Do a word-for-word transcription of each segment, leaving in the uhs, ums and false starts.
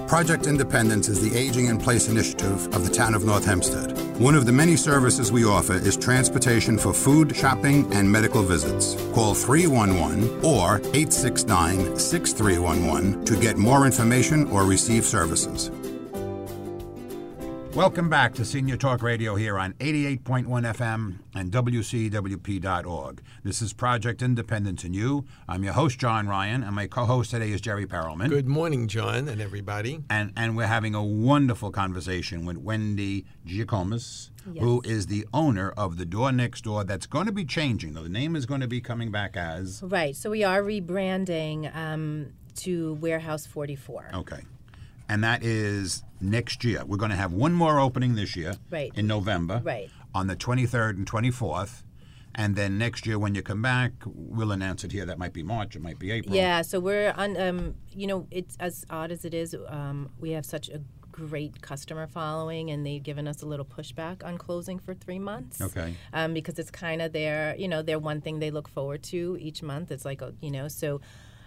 Project Independence is the Aging in Place initiative of the town of North Hempstead. One of the many services we offer is transportation for food, shopping, and medical visits. Call three one one or eight six nine, six three one one to get more information or receive services. Welcome back to Senior Talk Radio here on eighty-eight point one F M and W C W P dot org. This is Project Independence and You. I'm your host, John Ryan, and my co-host today is Jerry Perelman. Good morning, John, and everybody. And and we're having a wonderful conversation with Wendy Giacomis, yes. who is the owner of the Door Next Door that's going to be changing. The name is going to be coming back as... Right, so we are rebranding um, to Warehouse forty-four. Okay. And that is next year. We're going to have one more opening this year right. in November right. on the twenty-third and twenty-fourth. And then next year when you come back, we'll announce it here. That might be March. It might be April. Yeah, so we're on, um, you know, it's as odd as it is, um, we have such a great customer following, and they've given us a little pushback on closing for three months. Okay. Um, because it's kind of their, you know, their one thing they look forward to each month. It's like, a, you know, so...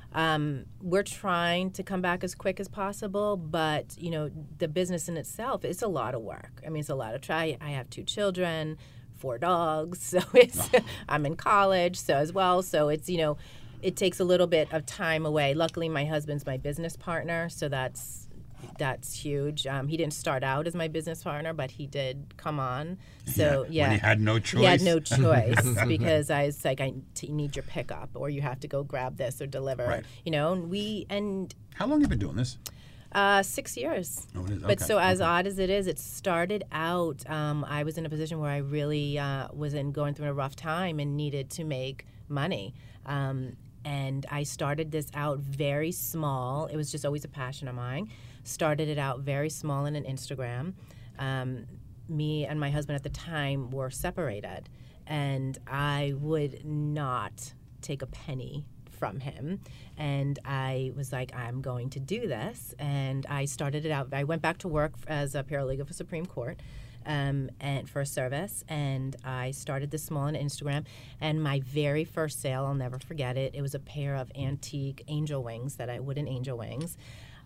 Um, we're trying to come back as quick as possible, but, you know, the business in itself, it's a lot of work. I mean, it's a lot of try. I have two children, four dogs, so it's, oh. I'm in college, so as well. So it's, you know, it takes a little bit of time away. Luckily, my husband's my business partner, so that's that's huge. Um, he didn't start out as my business partner, but he did come on. So yeah, yeah, when he had no choice. He had no choice because I was like, I t- need your pickup, or you have to go grab this or deliver. Right. You know, and we and. How long have you been doing this? Uh, six years. Oh, it is. Okay. But so as okay. odd as it is, it started out. Um, I was in a position where I really uh, was in going through a rough time and needed to make money. Um, and I started this out very small. It was just always a passion of mine. Started it out very small in an Instagram. Um, me and my husband at the time were separated, and I would not take a penny from him. And I was like, I'm going to do this. And I started it out. I went back to work as a paralegal for Supreme Court um, and for a service. And I started this small on Instagram. And my very first sale, I'll never forget it, it was a pair of antique angel wings, that I wooden angel wings.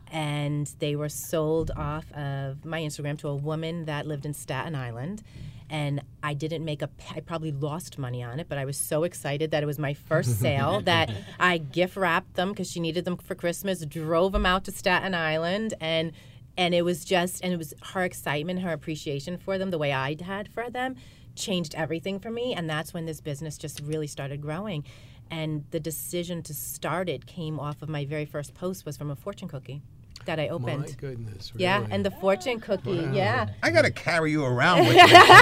And they were sold off of my Instagram to a woman that lived in Staten Island. And I didn't make a, I probably lost money on it, but I was so excited that it was my first sale that I gift wrapped them because she needed them for Christmas, drove them out to Staten Island, and and it was just, and it was her excitement, her appreciation for them, the way I had for them, changed everything for me. And that's when this business just really started growing. And the decision to start it came off of my very first post was from a fortune cookie that I opened. My goodness, really? Yeah, and the fortune cookie, Wow. yeah. I got to carry you around with me.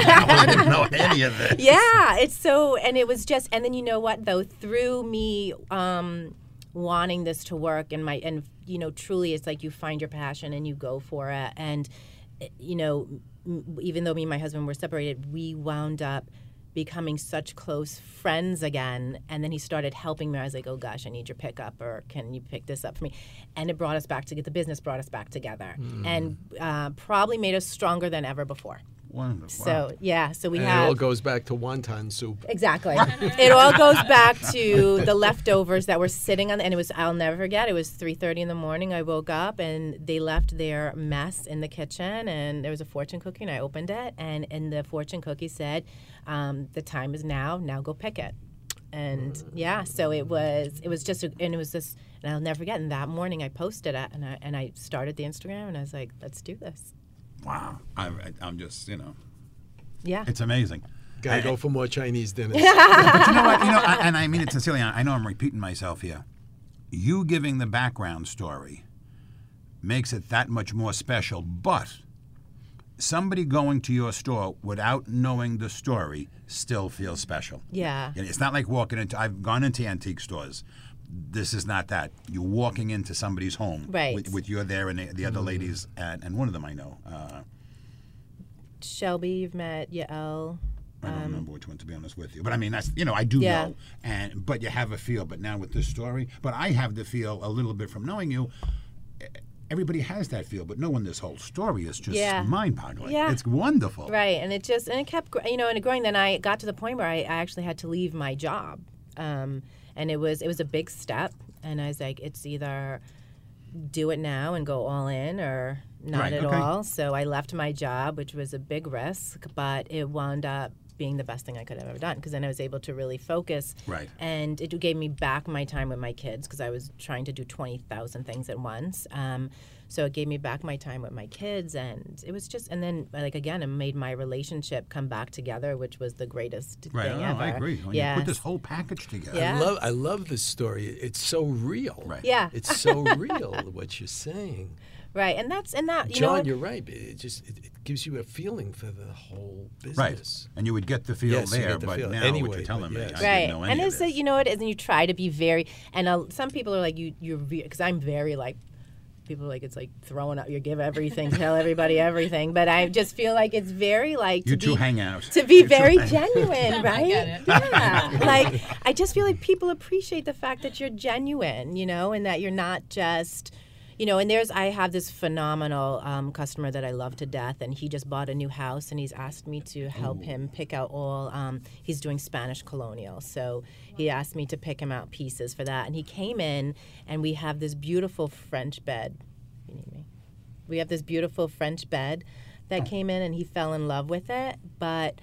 I didn't know any of this. Yeah, it's so, and it was just, and then you know what, though, through me um, wanting this to work, and my, and you know, truly it's like you find your passion and you go for it. And, you know, m- even though me and my husband were separated, we wound up becoming such close friends again. And then he started helping me. I was like, oh gosh, I need your pickup, or can you pick this up for me? And it brought us back together. The business brought us back together, mm. and uh, probably made us stronger than ever before. Wonderful. So yeah, so we and have. it all goes back to wonton soup. Exactly. It all goes back to the leftovers that were sitting on, and it was, I'll never forget, it was three thirty in the morning. I woke up and they left their mess in the kitchen, and there was a fortune cookie, and I opened it, and, and the fortune cookie said, um, the time is now, now go pick it. And yeah, so it was, it was just, a, and it was this, and I'll never forget, and that morning I posted it, and I, and I started the Instagram, and I was like, let's do this. Wow. I, I, I'm just, you know. Yeah. It's amazing. Gotta I, go for more Chinese dinners. But you know what? You know, I, and I mean it sincerely. I know I'm repeating myself here. You giving the background story makes it that much more special. But somebody going to your store without knowing the story still feels special. Yeah. And it's not like walking into. I've gone into antique stores. This is not that. You're walking into somebody's home. Right. With, with you're there and the, the other mm. ladies, at, and one of them I know. Uh, Shelby, you've met Yael. I don't um, remember which one, to be honest with you. But I mean, that's, you know, I do yeah. know. And But you have a feel. But now with this story, but I have the feel a little bit from knowing you. Everybody has that feel, but knowing this whole story is just yeah. mind-boggling. Yeah. It's wonderful. Right. And it just, and it kept, you know, and growing. Then I got to the point where I, I actually had to leave my job. Um, and it was, it was a big step. And I was like, it's either do it now and go all in or not Right, at okay. all. So I left my job, which was a big risk, but it wound up being the best thing I could have ever done because then I was able to really focus. Right. And it gave me back my time with my kids because I was trying to do twenty thousand things at once. Um, so it gave me back my time with my kids, and it was just, and then like again, it made my relationship come back together, which was the greatest Right. thing Oh, ever. I agree. When yes. you put this whole package together. Yeah. I love I love this story. It's so real. Right. Yeah. It's so real what you're saying. Right, and that's and that you John, know. you're right. It just it, it gives you a feeling for the whole Right. business. And you would get the feel Yes, you there, get the but feel. now Anyway, what you're telling but me, yes. I Right, didn't know any and of it's this. a, you know it is, and you try to be very. And uh, some people are like you, you're because I'm very like. People are like it's like throwing up. You give everything, tell everybody everything, but I just feel like it's very like You to two be, hang out. to be You two very hang- genuine, right? get it. Yeah, like I just feel like people appreciate the fact that you're genuine, you know, and that you're not just. You know, and there's, I have this phenomenal um, customer that I love to death, and he just bought a new house, and he's asked me to help him pick out all, um, he's doing Spanish colonial, so he asked me to pick him out pieces for that, and he came in, and we have this beautiful French bed. You need me? We have this beautiful French bed that came in, and he fell in love with it, but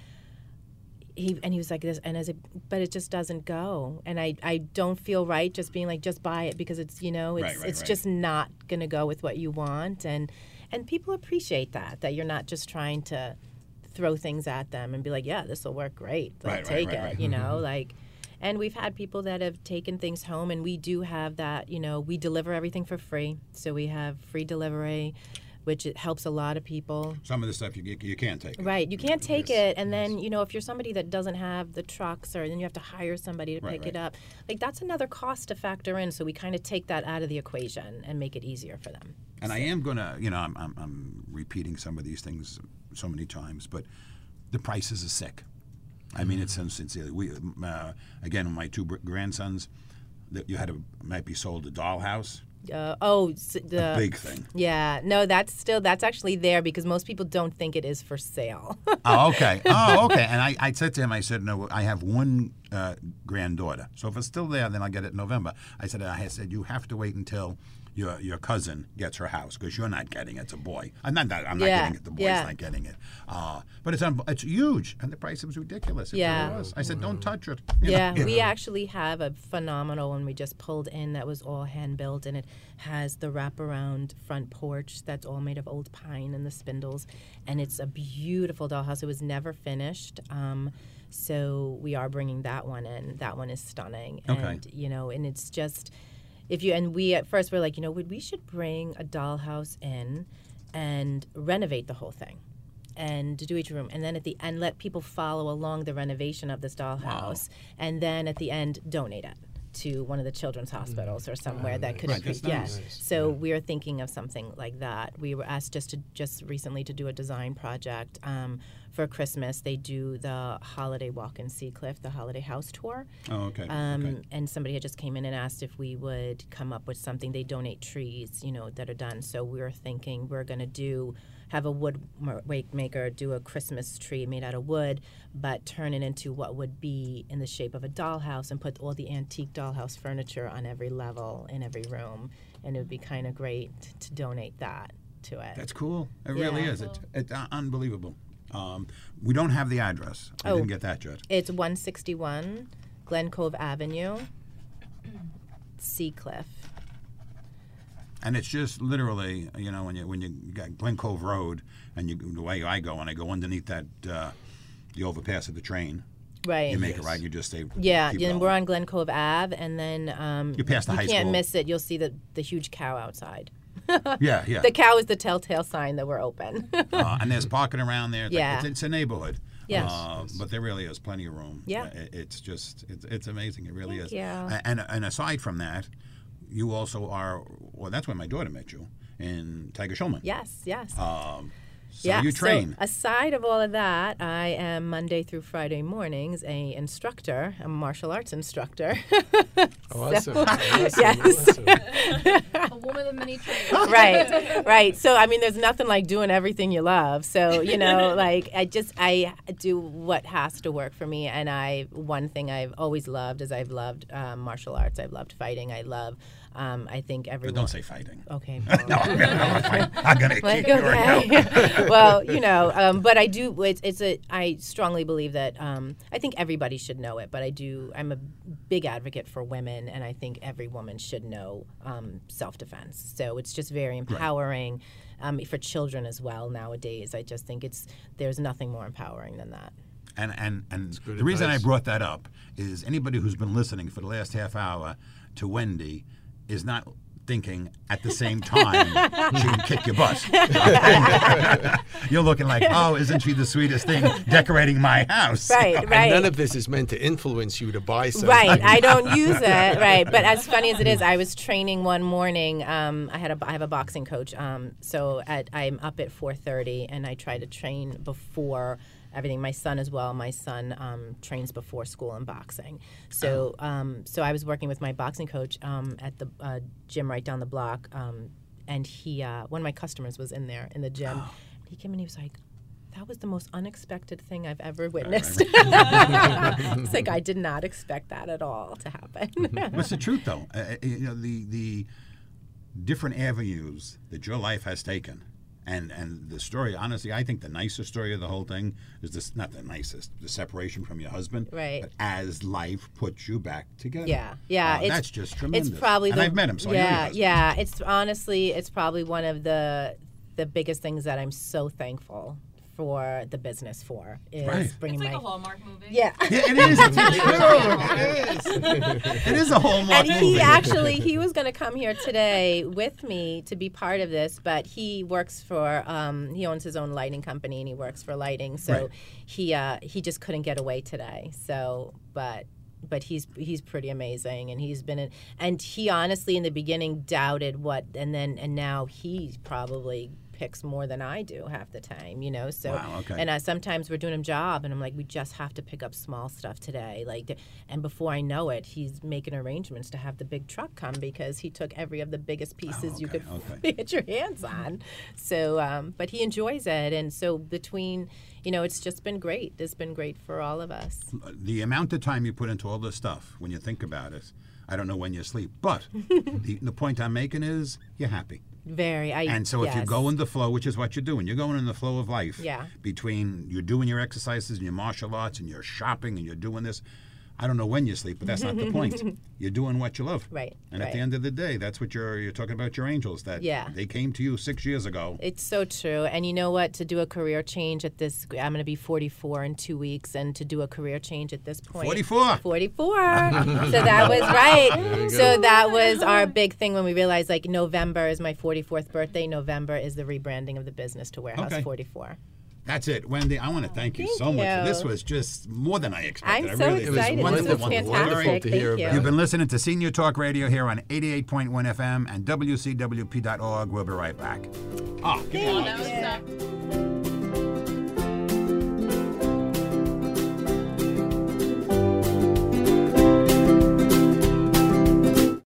he and he was like this, and as a, but it just doesn't go, and I, I don't feel right just being like just buy it because it's you know it's Right, right, it's right. just not gonna go with what you want, and and people appreciate that that you're not just trying to throw things at them and be like yeah this will work great like Right, right, take right, it right. you know like. And we've had people that have taken things home, and we do have that, you know, we deliver everything for free. So we have free delivery, which it helps a lot of people. Some of the stuff you you, you can't take. Right, you can't take Yes, it, and then you know if you're somebody that doesn't have the trucks, or then you have to hire somebody to Right, pick it right. up. Like that's another cost to factor in. So we kind of take that out of the equation and make it easier for them. And I am gonna, you know, I'm, I'm I'm repeating some of these things so many times, but the prices are sick. I mean, it's sincerely. We uh, again, my two br- grandsons, that you had to might be sold a dollhouse, Uh, oh, s- the big thing. yeah, no, that's still that's actually there because most people don't think it is for sale. Oh, okay. Oh, okay. And I, I said to him, I said, no, I have one uh, granddaughter. So if it's still there, then I'll get it in November. I said, I said, you have to wait until your your cousin gets her house because you're not getting it. It's a boy. I'm not that. I'm not Yeah, getting it. The boy's yeah. not getting it. Uh, but it's un- it's huge, and the price was ridiculous. It Yeah. really was. I said, don't touch it. You know? Yeah, we actually have a phenomenal one we just pulled in that was all hand built, and it has the wraparound front porch that's all made of old pine and the spindles, and it's a beautiful dollhouse. It was never finished. Um, so we are bringing that one in. That one is stunning, Okay. and you know, and it's just if you and we at first were like, you know, we we should bring a dollhouse in and renovate the whole thing and do each room, and then at the end let people follow along the renovation of this dollhouse, and then at the end donate it to one of the children's hospitals or somewhere that could Right, increase. that's Yeah. nice. So we are thinking of something like that. We were asked just to just recently to do a design project um, for Christmas. They do the holiday walk in Seacliff, the holiday house tour. Oh, okay. Um, okay. And somebody had just came in and asked if we would come up with something. They donate trees, you know, that are done. So we were thinking we're going to do have a wood ma- wake maker do a Christmas tree made out of wood, but turn it into what would be in the shape of a dollhouse and put all the antique dollhouse furniture on every level in every room. And it would be kind of great to donate that to it. That's cool. It really Yeah. is. It's, it's uh, unbelievable. Um, we don't have the address. I Oh. didn't get that yet. It's one sixty-one Glen Cove Avenue, Seacliff. And it's just literally, you know, when you when you got Glen Cove Road, and you the way I go, and I go underneath that uh, the overpass of the train. Right. You make it Yes. right. You just stay. Yeah, keep and going. we're on Glen Cove Ave, and then um, You pass the high can't school. miss it. You'll see the the huge cow outside. Yeah, yeah. The cow is the telltale sign that we're open. uh, and there's parking around there. It's, Yeah. like, it's, it's a neighborhood. Yes. Uh, but there really is plenty of room. Yeah. Uh, it- it's just it's it's amazing. It really Thank is. you. A- And and aside from that, you also are. Well, that's when my daughter met you in Tiger Schulman. yes, yes. Um, so yeah, you train. So aside of all of that, I am Monday through Friday mornings a instructor, a martial arts instructor. Awesome. So- awesome. Yes. awesome. A woman of many trades. right, right. So I mean, there's nothing like doing everything you love. So you know, like I just I do what has to work for me. And I one thing I've always loved is I've loved um, martial arts. I've loved fighting. I love um, I think But everyone. don't say fighting. Okay. No, I'm gonna, I'm gonna Like, kick you right now. okay. Well, you know, um, but I do. It's, it's a. I strongly believe that. Um, I think everybody should know it, but I do. I'm a big advocate for women, and I think every woman should know um, self-defense. So it's just very empowering um, for children as well nowadays. I just think it's there's nothing more empowering than that. And and and good the reason I advice. brought that up is anybody who's been listening for the last half hour to Wendy is not thinking at the same time she can kick your butt. You're looking like, oh, isn't she the sweetest thing decorating my house? Right, And right. none of this is meant to influence you to buy something. Right, I don't use it. Right, but as funny as it is, I was training one morning. Um, I had a I have a boxing coach, um, so at, I'm up at four thirty, and I try to train before everything. My son as well. My son um, trains before school in boxing. So um, so I was working with my boxing coach um, at the uh, gym right down the block, um, and he uh, one of my customers was in there in the gym. He came in, he was like, that was the most unexpected thing I've ever witnessed. It's like I did not expect that at all to happen. What's the truth, though? Uh, you know, the the different avenues that your life has taken, and and the story. Honestly, I think the nicest story of the whole thing is this. Not the nicest, the separation from your husband. Right. But as life puts you back together. Yeah, yeah. Uh, it's, that's just tremendous. It's probably and the, I've met him, so I know yeah, your husband. yeah. It's honestly, it's probably one of the the biggest things that I'm so thankful for the business for is Right. bringing It's like my a Hallmark movie. yeah. Yeah, it is. It's true. It is. It is a Hallmark And he movie. actually, he was going to come here today with me to be part of this, but he works for, um, he owns his own lighting company and he works for lighting, so Right. he uh, he just couldn't get away today. So, but but he's he's pretty amazing, and he's been in, and he honestly in the beginning doubted what, and then and now he probably picks more than I do half the time, you know. So, Wow, okay. and uh, sometimes we're doing a job, and I'm like, we just have to pick up small stuff today, like, th- and before I know it, he's making arrangements to have the big truck come because he took every of the biggest pieces you okay, could okay. get your hands on. So, um, but he enjoys it, and so between, you know, it's just been great. It's been great for all of us. The amount of time you put into all this stuff, when you think about it, I don't know when you sleep. But the, the point I'm making is you're happy. Very. I, And so if you yes. go in the flow, which is what you're doing, you're going in the flow of life. Yeah. Between you're doing your exercises and your martial arts and you're shopping and you're doing this. I don't know when you sleep, but that's not the point. You're doing what you love. Right, And at the right. end of the day, that's what you're you're talking about your angels. That Yeah. they came to you six years ago. It's so true. And you know what? To do a career change at this, I'm going to be forty-four in two weeks, and to do a career change at this point. forty-four. forty-four. So that was right. So that was our big thing when we realized, like, November is my forty-fourth birthday. November is the rebranding of the business to Warehouse Okay. forty-four. That's it, Wendy. I want to thank you Thank so much. you. This was just more than I expected. I'm I so really, excited. It was This was wonderful, fantastic. wonderful to hear Thank you. about. You've been listening to Senior Talk Radio here on eighty-eight point one F M and W C W P dot org. We'll be right back. Ah, give me a Oh, hug. that was tough.